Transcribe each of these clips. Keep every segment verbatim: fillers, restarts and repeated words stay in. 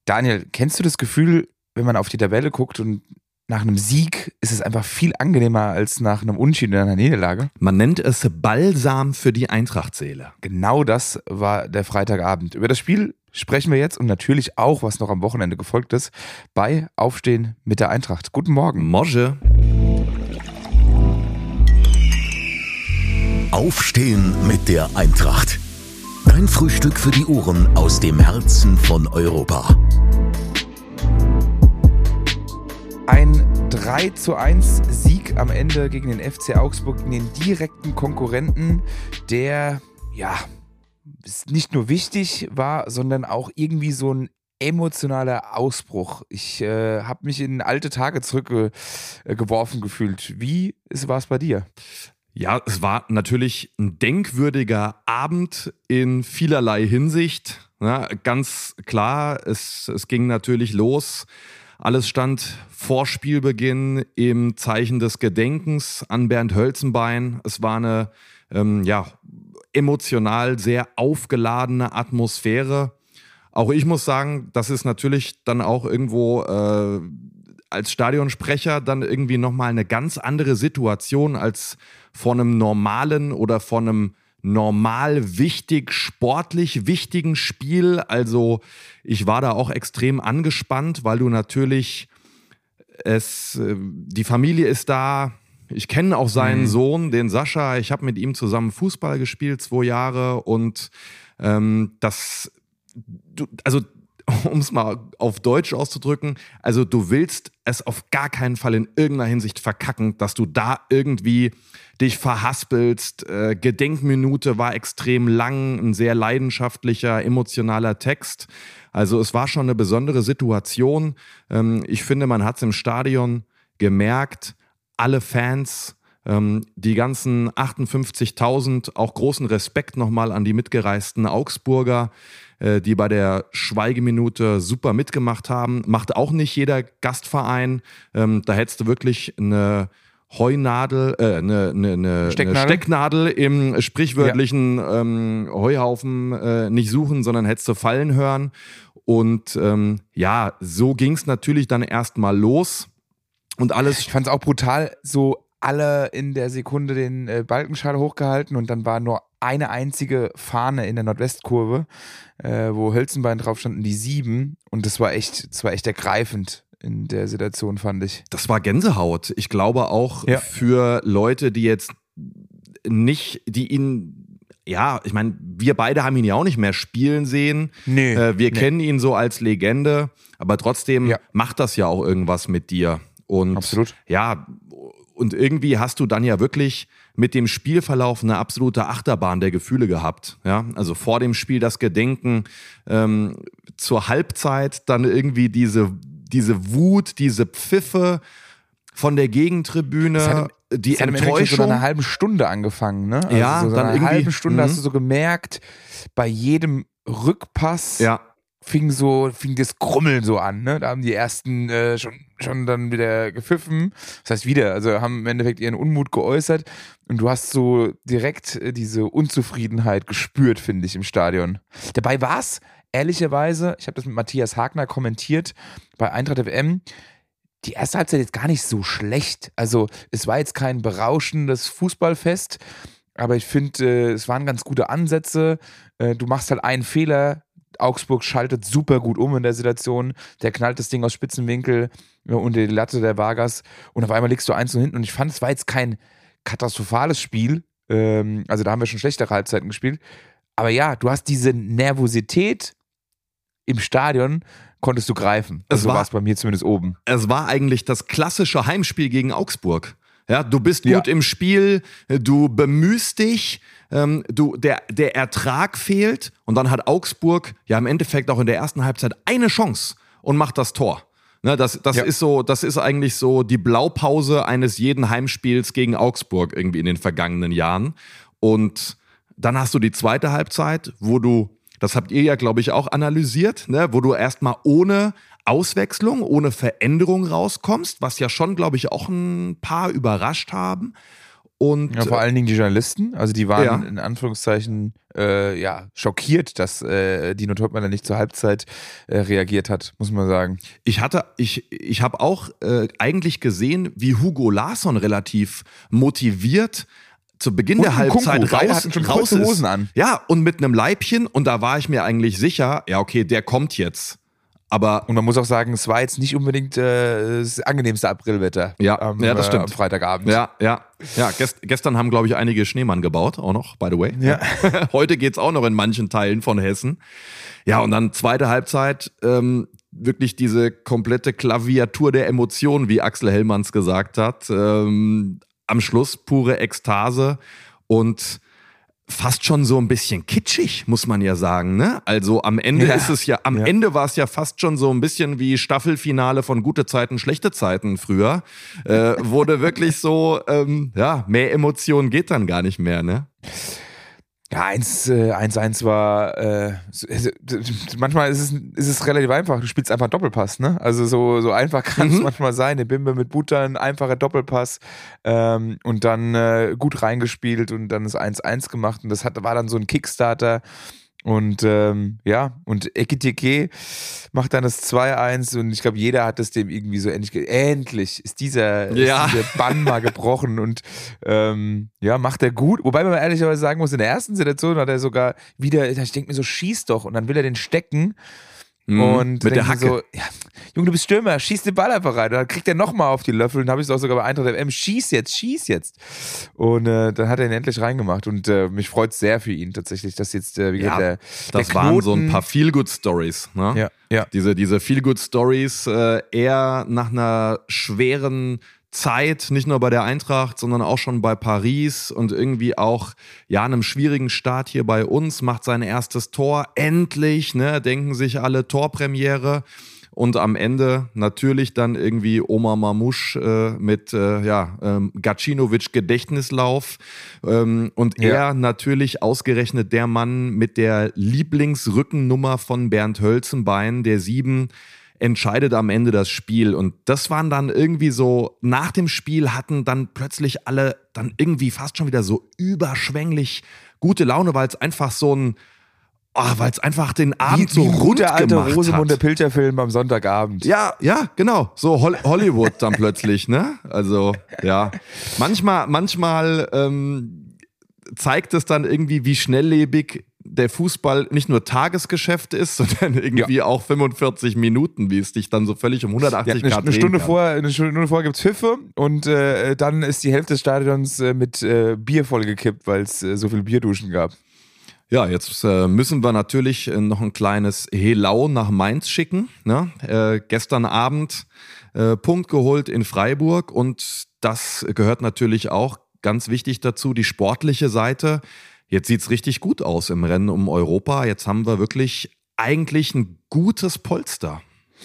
Daniel, kennst du das Gefühl, wenn man auf die Tabelle guckt und nach einem Sieg ist es einfach viel angenehmer als nach einem Unentschieden oder einer Niederlage? Man nennt es Balsam für die Eintracht-Seele. Genau das war der Freitagabend. Über das Spiel sprechen wir jetzt und natürlich auch, was noch am Wochenende gefolgt ist, bei Aufstehen mit der Eintracht. Guten Morgen. Morge. Aufstehen mit der Eintracht. Dein Frühstück für die Ohren aus dem Herzen von Europa. Ein drei zu eins Sieg am Ende gegen den F C Augsburg, gegen den direkten Konkurrenten, der ja nicht nur wichtig war, sondern auch irgendwie so ein emotionaler Ausbruch. Ich äh, habe mich in alte Tage zurückgeworfen äh, gefühlt. Wie war es bei dir? Ja, es war natürlich ein denkwürdiger Abend in vielerlei Hinsicht. Ja, ganz klar, es, es ging natürlich los. Alles stand vor Spielbeginn im Zeichen des Gedenkens an Bernd Hölzenbein. Es war eine ähm, ja, emotional sehr aufgeladene Atmosphäre. Auch ich muss sagen, das ist natürlich dann auch irgendwo äh, als Stadionsprecher dann irgendwie nochmal eine ganz andere Situation als vor einem normalen oder vor einem normal wichtig, sportlich wichtigen Spiel. Also ich war da auch extrem angespannt, weil du natürlich, es, die Familie ist da, ich kenne auch seinen mhm. Sohn, den Sascha, ich habe mit ihm zusammen Fußball gespielt, zwei Jahre und ähm, das, du, also um es mal auf Deutsch auszudrücken, also du willst es auf gar keinen Fall in irgendeiner Hinsicht verkacken, dass du da irgendwie dich verhaspelst. Äh, Gedenkminute war extrem lang, ein sehr leidenschaftlicher, emotionaler Text. Also es war schon eine besondere Situation. Ähm, ich finde, man hat es im Stadion gemerkt, alle Fans, ähm, die ganzen achtundfünfzigtausend, auch großen Respekt nochmal an die mitgereisten Augsburger, die bei der Schweigeminute super mitgemacht haben. Macht auch nicht jeder Gastverein. Ähm, da hättest du wirklich eine Heunadel, äh, eine, eine, eine, Stecknadel? eine Stecknadel im sprichwörtlichen ja. ähm, Heuhaufen äh, nicht suchen, sondern hättest du fallen hören. Und ähm, ja, so ging es natürlich dann erstmal los. Und alles. Ich fand es auch brutal, so alle in der Sekunde den äh, Balkenschal hochgehalten und dann war nur eine einzige Fahne in der Nordwestkurve, äh, wo Hölzenbein drauf stand, die sieben. Und das war echt, das war echt ergreifend in der Situation, fand ich. Das war Gänsehaut. Ich glaube auch ja. für Leute, die jetzt nicht, die ihn, ja, ich meine, wir beide haben ihn ja auch nicht mehr spielen sehen. Nee, äh, wir nee. kennen ihn so als Legende, aber trotzdem ja. macht das ja auch irgendwas mit dir. Und absolut. Ja, und irgendwie hast du dann ja wirklich mit dem Spielverlauf eine absolute Achterbahn der Gefühle gehabt. Ja? Also vor dem Spiel das Gedenken, ähm, zur Halbzeit dann irgendwie diese, diese Wut, diese Pfiffe von der Gegentribüne, das hat im, die das hat Enttäuschung. So nach einer halben Stunde angefangen, ne? Also ja, so dann nach einer irgendwie, halben Stunde mh. hast du so gemerkt, bei jedem Rückpass ja. fing so, fing das Krummeln so an, ne? Da haben die ersten äh, schon, schon dann wieder gepfiffen. Das heißt wieder, also haben im Endeffekt ihren Unmut geäußert und du hast so direkt äh, diese Unzufriedenheit gespürt, finde ich, im Stadion. Dabei war es, ehrlicherweise, ich habe das mit Matthias Hagner kommentiert bei Eintracht F M, die erste Halbzeit jetzt gar nicht so schlecht. Also es war jetzt kein berauschendes Fußballfest, aber ich finde, äh, es waren ganz gute Ansätze. Äh, du machst halt einen Fehler, Augsburg schaltet super gut um in der Situation, der knallt das Ding aus Spitzenwinkel unter die Latte der Vargas und auf einmal liegst du eins und hinten und ich fand, es war jetzt kein katastrophales Spiel, ähm, also da haben wir schon schlechtere Halbzeiten gespielt, aber ja, du hast diese Nervosität im Stadion, konntest du greifen, also so war es bei mir zumindest oben. Es war eigentlich das klassische Heimspiel gegen Augsburg. Ja, du bist gut ja. im Spiel, du bemühst dich, ähm, du, der, der Ertrag fehlt und dann hat Augsburg ja im Endeffekt auch in der ersten Halbzeit eine Chance und macht das Tor. Ne, das das ja. ist so, das ist eigentlich so die Blaupause eines jeden Heimspiels gegen Augsburg irgendwie in den vergangenen Jahren. Und dann hast du die zweite Halbzeit, wo du, das habt ihr ja, glaube ich, auch analysiert, ne, wo du erstmal ohne Auswechslung, ohne Veränderung rauskommst, was ja schon, glaube ich, auch ein paar überrascht haben. Und ja, vor allen Dingen die Journalisten, also die waren ja. in Anführungszeichen äh, ja, schockiert, dass äh, Dino Topmöller nicht zur Halbzeit äh, reagiert hat, muss man sagen. Ich hatte, ich, ich habe auch äh, eigentlich gesehen, wie Hugo Larsson relativ motiviert zu Beginn und der Halbzeit Kunku, raus, hatten schon raus kurze ist. Hosen an. Ja, und mit einem Leibchen, und da war ich mir eigentlich sicher, ja okay, der kommt jetzt. Aber und man muss auch sagen, es war jetzt nicht unbedingt äh, das angenehmste Aprilwetter ja, am, ja, das stimmt. Äh, am Freitagabend. Ja, ja. Ja, gest, gestern haben, glaube ich, einige Schneemann gebaut, auch noch, by the way. Ja. Heute geht's auch noch in manchen Teilen von Hessen. Ja, und dann zweite Halbzeit, ähm, wirklich diese komplette Klaviatur der Emotionen, wie Axel Hellmanns gesagt hat. Ähm, am Schluss pure Ekstase und fast schon so ein bisschen kitschig, muss man ja sagen, ne? Also am Ende ja. ist es ja, am ja. Ende war es ja fast schon so ein bisschen wie Staffelfinale von Gute Zeiten, schlechte Zeiten früher. Äh, wurde wirklich so, ähm, ja, mehr Emotionen geht dann gar nicht mehr, ne? Ja, eins eins war, äh, manchmal ist es, ist es relativ einfach, du spielst einfach Doppelpass, ne? Also so, so einfach kann es mhm. manchmal sein, eine Bimbe mit Butter, ein einfacher Doppelpass ähm, und dann äh, gut reingespielt und dann ist eins eins gemacht und das hat, war dann so ein Kickstarter. Und ähm, ja, und Ekitike macht dann das zwei eins und ich glaube, jeder hat es dem irgendwie so endlich, ge- endlich ist dieser, ja. ist dieser Bann mal gebrochen und ähm, ja, macht er gut. Wobei man ehrlicherweise sagen muss, in der ersten Situation hat er sogar wieder, ich denke mir so, schieß doch und dann will er den stecken. Mhm, und mit der Hacke. So, ja, Junge, du bist Stürmer, schieß den Ball einfach rein. Und dann kriegt er nochmal auf die Löffel und habe ich es auch sogar bei Eintracht F M, schieß jetzt, schieß jetzt. Und äh, dann hat er ihn endlich reingemacht und äh, mich freut es sehr für ihn tatsächlich, dass jetzt, äh, wie ja, gesagt, der, das der waren Knoten, so ein paar Feel-Good-Stories, ne? Ja, ja. Diese, diese Feel-Good-Stories, äh, eher nach einer schweren Zeit, nicht nur bei der Eintracht, sondern auch schon bei Paris und irgendwie auch, ja, einem schwierigen Start hier bei uns, macht sein erstes Tor, endlich, ne, denken sich alle Torpremiere und am Ende natürlich dann irgendwie Omar Mamouche äh, mit, äh, ja, ähm, Gacinovic Gedächtnislauf ähm, und Ja. er natürlich ausgerechnet der Mann mit der Lieblingsrückennummer von Bernd Hölzenbein, der sieben, entscheidet am Ende das Spiel. Und das waren dann irgendwie so, nach dem Spiel hatten dann plötzlich alle dann irgendwie fast schon wieder so überschwänglich gute Laune, weil es einfach so ein, oh, weil es einfach den Abend wie, so wie ein rund guter alte gemacht Rosamunde hat. Pilcher-Film am Sonntagabend. Ja, ja, genau. So Hol- Hollywood dann plötzlich, ne? Also, ja. Manchmal, manchmal ähm, zeigt es dann irgendwie, wie schnelllebig der Fußball nicht nur Tagesgeschäft ist, sondern irgendwie ja. auch fünfundvierzig Minuten, wie es dich dann so völlig um hundertachtzig ja, Grad eine, eine Stunde kann. vor, eine Stunde vorher gibt es Pfiffe und äh, dann ist die Hälfte des Stadions äh, mit äh, Bier vollgekippt, weil es äh, so viel Bierduschen gab. Ja, jetzt äh, müssen wir natürlich äh, noch ein kleines Helau nach Mainz schicken. Ne? Äh, gestern Abend äh, Punkt geholt in Freiburg und das gehört natürlich auch ganz wichtig dazu, die sportliche Seite. Jetzt sieht's richtig gut aus im Rennen um Europa. Jetzt haben wir wirklich eigentlich ein gutes Polster.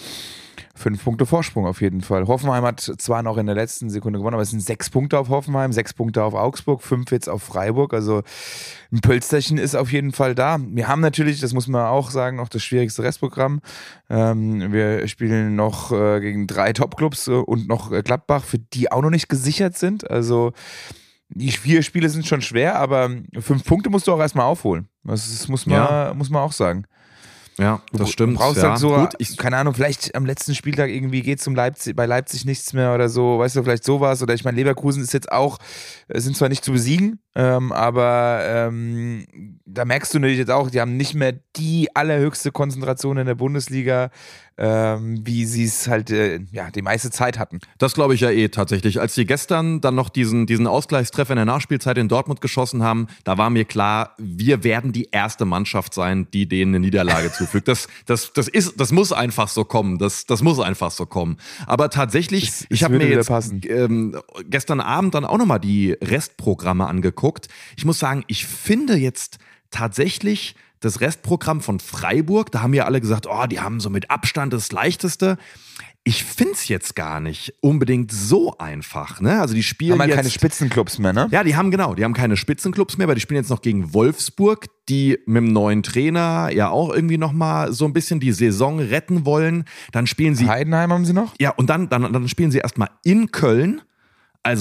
Fünf Punkte Vorsprung auf jeden Fall. Hoffenheim hat zwar noch in der letzten Sekunde gewonnen, aber es sind sechs Punkte auf Hoffenheim, sechs Punkte auf Augsburg, fünf jetzt auf Freiburg. Also ein Pölsterchen ist auf jeden Fall da. Wir haben natürlich, das muss man auch sagen, auch das schwierigste Restprogramm. Ähm, wir spielen noch äh, gegen drei Topclubs äh, und noch äh, Gladbach, für die auch noch nicht gesichert sind. Also die vier Spiele sind schon schwer, aber fünf Punkte musst du auch erstmal aufholen. Das, das muss man, Ja. muss man auch sagen. Ja, das stimmt. Du brauchst ja. halt so, Gut, ich, keine Ahnung, vielleicht am letzten Spieltag irgendwie geht es um Leipzig, bei Leipzig nichts mehr oder so, weißt du, vielleicht sowas. Oder ich meine, Leverkusen ist jetzt auch, sind zwar nicht zu besiegen, ähm, aber ähm, da merkst du natürlich jetzt auch, die haben nicht mehr die allerhöchste Konzentration in der Bundesliga, ähm, wie sie es halt äh, ja, die meiste Zeit hatten. Das glaube ich ja eh tatsächlich. Als die gestern dann noch diesen, diesen Ausgleichstreffer in der Nachspielzeit in Dortmund geschossen haben, da war mir klar, wir werden die erste Mannschaft sein, die denen eine Niederlage zufügt. Das, das, das, ist, das muss einfach so kommen. Das, das muss einfach so kommen. Aber tatsächlich, Es- es ich habe würde mir wieder jetzt passen. ähm, gestern Abend dann auch nochmal die Restprogramme angeguckt. Ich muss sagen, ich finde jetzt tatsächlich das Restprogramm von Freiburg, da haben ja alle gesagt, oh, die haben so mit Abstand das Leichteste. Ich finde es jetzt gar nicht unbedingt so einfach. Ne? Also die spielen Haben halt jetzt keine Spitzenclubs mehr, ne? ja, die haben genau, die haben keine Spitzenclubs mehr, weil die spielen jetzt noch gegen Wolfsburg, die mit dem neuen Trainer ja auch irgendwie nochmal so ein bisschen die Saison retten wollen. Dann spielen sie, Heidenheim haben sie noch? ja, und dann, dann, dann spielen sie erstmal in Köln. Also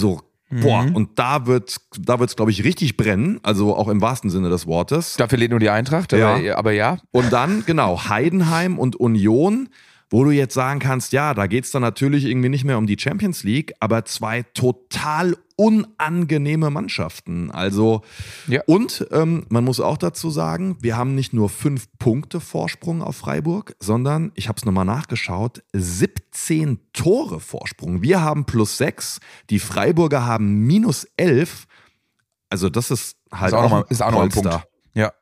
Boah, und da wird da wird's, glaube ich, richtig brennen, also auch im wahrsten Sinne des Wortes. Da verliert nur die Eintracht, ja. aber, aber ja. Und dann, genau, Heidenheim und Union, wo du jetzt sagen kannst, ja, da geht's dann natürlich irgendwie nicht mehr um die Champions League, aber zwei total unangenehme Mannschaften. Also, ja. Und ähm, man muss auch dazu sagen, wir haben nicht nur fünf Punkte Vorsprung auf Freiburg, sondern, ich habe es nochmal nachgeschaut, siebzehn Tore Vorsprung. Wir haben plus sechs, die Freiburger haben minus elf. Also das ist halt ist auch, auch, noch mal, ist auch noch ein Polster. Punkt. Ja.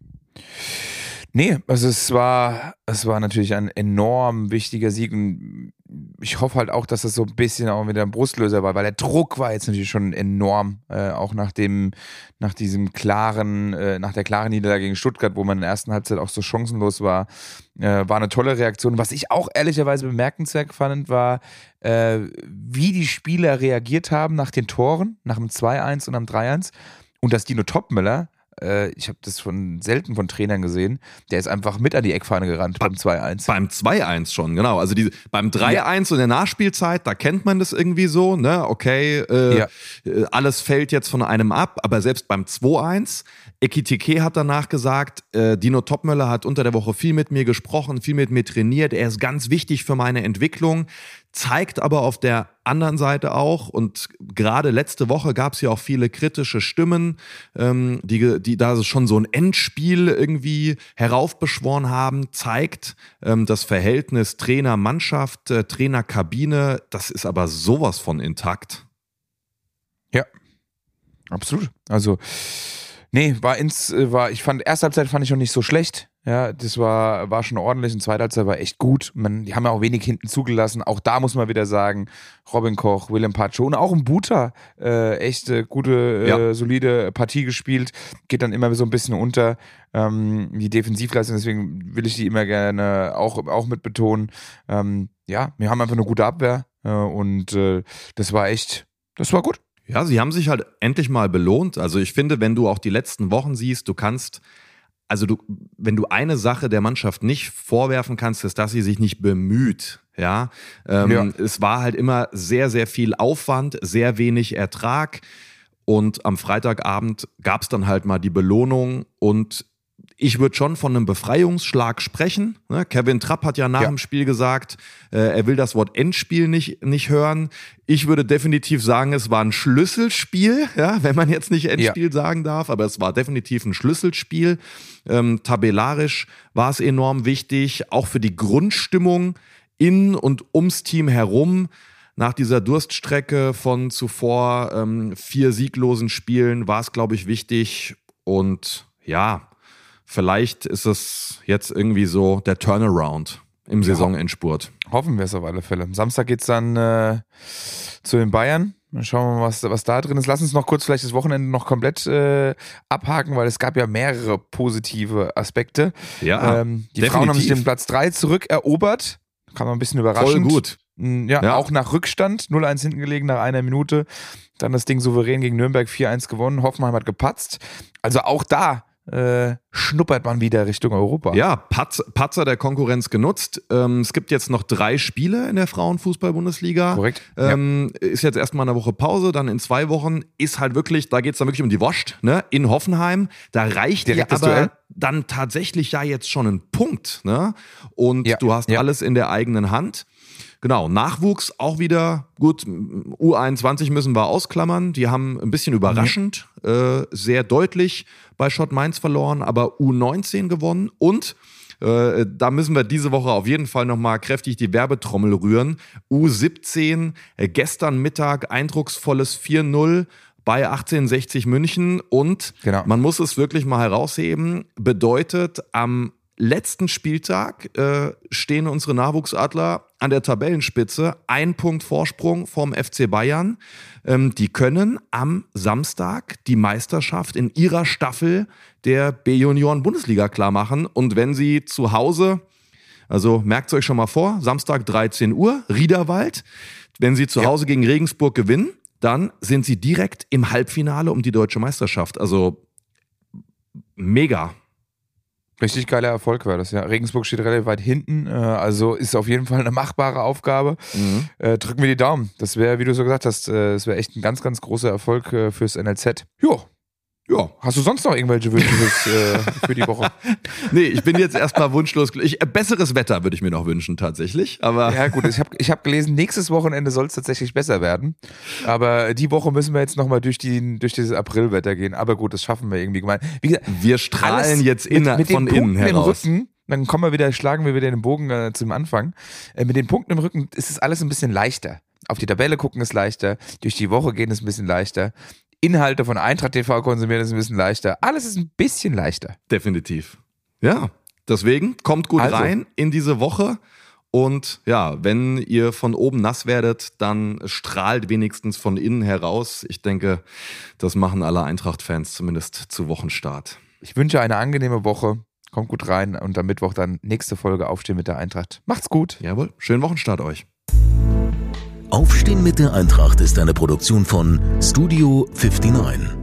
Nee, also es war, es war natürlich ein enorm wichtiger Sieg und ich hoffe halt auch, dass das so ein bisschen auch wieder ein Brustlöser war, weil der Druck war jetzt natürlich schon enorm, äh, auch nach dem, nach diesem klaren, äh, nach der klaren Niederlage gegen Stuttgart, wo man in der ersten Halbzeit auch so chancenlos war, äh, war eine tolle Reaktion. Was ich auch ehrlicherweise bemerkenswert fand, war, äh, wie die Spieler reagiert haben nach den Toren, nach dem zwei eins und am drei eins und dass Dino Topmöller, ich habe das von selten von Trainern gesehen, der ist einfach mit an die Eckfahne gerannt beim zwei eins. Beim zwei eins schon, genau. Also diese, beim drei eins ja. und der Nachspielzeit, da kennt man das irgendwie so, ne? Okay, äh, ja. alles fällt jetzt von einem ab, aber selbst beim zwei eins, Ekitike hat danach gesagt, äh, Dino Topmöller hat unter der Woche viel mit mir gesprochen, viel mit mir trainiert, er ist ganz wichtig für meine Entwicklung, zeigt aber auf der anderen Seite auch, und gerade letzte Woche gab es ja auch viele kritische Stimmen, ähm, die, die da schon so ein Endspiel irgendwie heraufbeschworen haben, zeigt ähm, das Verhältnis Trainer-Mannschaft, äh, Trainer-Kabine, das ist aber sowas von intakt. Ja, absolut. Also nee, war ins, war, ich fand, erste Halbzeit fand ich noch nicht so schlecht. Ja, das war, war schon ordentlich und zweite Halbzeit war echt gut. Man, die haben ja auch wenig hinten zugelassen. Auch da muss man wieder sagen, Robin Koch, Willem Pacho und auch ein Buta, äh, echt äh, gute, äh, ja. solide Partie gespielt. Geht dann immer so ein bisschen unter, ähm, die Defensivleistung, deswegen will ich die immer gerne auch, auch mit betonen. Ähm, ja, wir haben einfach eine gute Abwehr äh, und äh, das war echt, das war gut. Ja, sie haben sich halt endlich mal belohnt. Also ich finde, wenn du auch die letzten Wochen siehst, du kannst, also du, wenn du eine Sache der Mannschaft nicht vorwerfen kannst, ist, dass sie sich nicht bemüht. Ja, ähm, ja. Es war halt immer sehr, sehr viel Aufwand, sehr wenig Ertrag, und am Freitagabend gab es dann halt mal die Belohnung, und ich würde schon von einem Befreiungsschlag sprechen. Kevin Trapp hat ja nach ja. dem Spiel gesagt, äh, er will das Wort Endspiel nicht, nicht hören. Ich würde definitiv sagen, es war ein Schlüsselspiel, ja, wenn man jetzt nicht Endspiel ja. sagen darf, aber es war definitiv ein Schlüsselspiel. Ähm, tabellarisch war es enorm wichtig, auch für die Grundstimmung in und ums Team herum. Nach dieser Durststrecke von zuvor ähm, vier sieglosen Spielen war es, glaube ich, wichtig, und ja, vielleicht ist es jetzt irgendwie so der Turnaround im Saisonendspurt. Hoffen wir es auf alle Fälle. Samstag geht es dann äh, zu den Bayern. Dann schauen wir mal, was, was da drin ist. Lass uns noch kurz vielleicht das Wochenende noch komplett äh, abhaken, weil es gab ja mehrere positive Aspekte. Ja, ähm, Die definitiv. Frauen haben sich den Platz drei zurückerobert. Kann man ein bisschen überraschend. Voll gut. Ja, ja, auch nach Rückstand, null eins hinten gelegen nach einer Minute. Dann das Ding souverän gegen Nürnberg vier eins gewonnen. Hoffenheim hat gepatzt. Also auch da Äh, schnuppert man wieder Richtung Europa. Ja, Patz, Patzer der Konkurrenz genutzt. Ähm, es gibt jetzt noch drei Spiele in der Frauenfußball-Bundesliga. Korrekt. Ähm, ja. Ist jetzt erstmal eine Woche Pause, dann in zwei Wochen ist halt wirklich, da geht es dann wirklich um die Wurst, ne? In Hoffenheim. Da reicht dir aber Duell. Dann tatsächlich ja jetzt schon ein Punkt, ne? Und ja. du hast ja. alles in der eigenen Hand. Genau, Nachwuchs auch wieder, gut, U einundzwanzig müssen wir ausklammern, die haben ein bisschen überraschend, mhm. äh, sehr deutlich bei Schott Mainz verloren, aber U neunzehn gewonnen, und äh, da müssen wir diese Woche auf jeden Fall nochmal kräftig die Werbetrommel rühren. U siebzehn, äh, gestern Mittag eindrucksvolles vier null bei achtzehnhundertsechzig München, und genau. man muss es wirklich mal herausheben, bedeutet, am letzten Spieltag äh, stehen unsere Nachwuchsadler an der Tabellenspitze, ein Punkt Vorsprung vom F C Bayern. Ähm, die können am Samstag die Meisterschaft in ihrer Staffel der B-Junioren-Bundesliga klar machen. Und wenn sie zu Hause, also merkt es euch schon mal vor, Samstag dreizehn Uhr, Riederwald, wenn sie zu ja. Hause gegen Regensburg gewinnen, dann sind sie direkt im Halbfinale um die deutsche Meisterschaft. Also mega. Richtig geiler Erfolg war das, ja. Regensburg steht relativ weit hinten, äh, also ist auf jeden Fall eine machbare Aufgabe. Mhm. Äh, drücken wir die Daumen. Das wäre, wie du so gesagt hast, äh, das wäre echt ein ganz, ganz großer Erfolg äh, fürs N L Z. Jo. Ja, hast du sonst noch irgendwelche Wünsche fürs, äh, für die Woche? Nee, ich bin jetzt erstmal wunschlos glücklich. Besseres Wetter würde ich mir noch wünschen, tatsächlich. Aber ja gut, ich habe ich hab gelesen, nächstes Wochenende soll es tatsächlich besser werden. Aber die Woche müssen wir jetzt nochmal durch, die, durch dieses Aprilwetter gehen. Aber gut, das schaffen wir irgendwie gemein. Wie gesagt, wir strahlen jetzt in, mit, mit von innen heraus. Im Rücken, dann kommen wir wieder, schlagen wir wieder den Bogen äh, zum Anfang. Äh, mit den Punkten im Rücken ist es alles ein bisschen leichter. Auf die Tabelle gucken ist leichter, durch die Woche gehen ist ein bisschen leichter. Inhalte von Eintracht T V konsumieren ist ein bisschen leichter. Alles ist ein bisschen leichter. Definitiv. Ja, deswegen kommt gut also rein in diese Woche. Und ja, wenn ihr von oben nass werdet, dann strahlt wenigstens von innen heraus. Ich denke, das machen alle Eintracht-Fans zumindest zu Wochenstart. Ich wünsche eine angenehme Woche. Kommt gut rein und am Mittwoch dann nächste Folge Aufstehen mit der Eintracht. Macht's gut. Jawohl, schönen Wochenstart euch. Aufstehen mit der Eintracht ist eine Produktion von Studio neunundfünfzig.